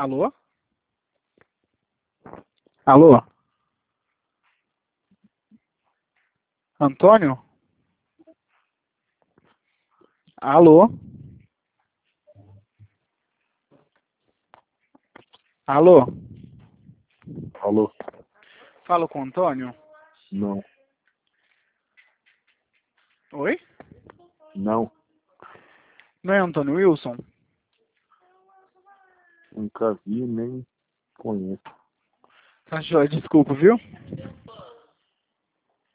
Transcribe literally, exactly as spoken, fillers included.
Alô? Alô? Antônio? Alô? Alô? Alô? Falo com o Antônio? Não. Oi? Não. Não é Antônio Wilson? Nunca vi, nem conheço. Tá joia, desculpa, viu?